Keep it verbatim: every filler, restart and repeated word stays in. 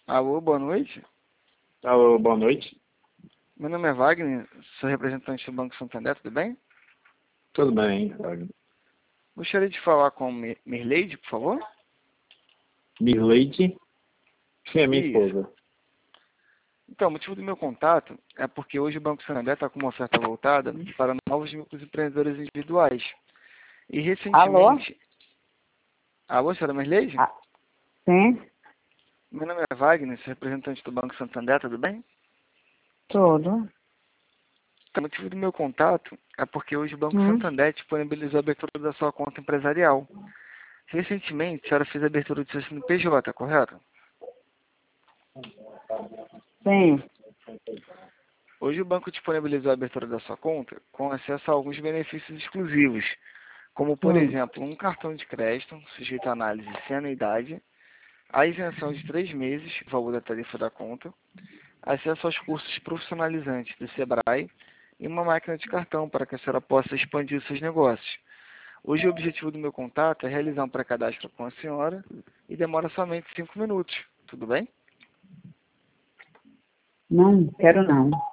Alô, boa noite. Alô, boa noite. Meu nome é Wagner, sou representante do Banco Santander, tudo bem? Tudo bem, Wagner. Gostaria de falar com Mir- Mirleide, por favor? Mirleide? Sim, é minha Isso. esposa. Então, o motivo do meu contato é porque hoje o Banco Santander está com uma oferta voltada para novos microempreendedores individuais. E Alô? recentemente... Alô, senhora Mirleide? Ah, sim, Meu nome é Wagner, sou representante do Banco Santander, tudo bem? tudo. Então, o motivo do meu contato é porque hoje o Banco Hum, Santander disponibilizou a abertura da sua conta empresarial. Recentemente, a senhora fez a abertura do seu C N P J, correto? sim. Hoje o banco disponibilizou a abertura da sua conta com acesso a alguns benefícios exclusivos, como, por Hum. exemplo, um cartão de crédito sujeito à análise sem anuidade, a isenção de três meses, valor da tarifa da conta, acesso aos cursos profissionalizantes do Sebrae e uma máquina de cartão para que a senhora possa expandir os seus negócios. Hoje o objetivo do meu contato é realizar um pré-cadastro com a senhora e demora somente cinco minutos. Tudo bem? Não, quero não.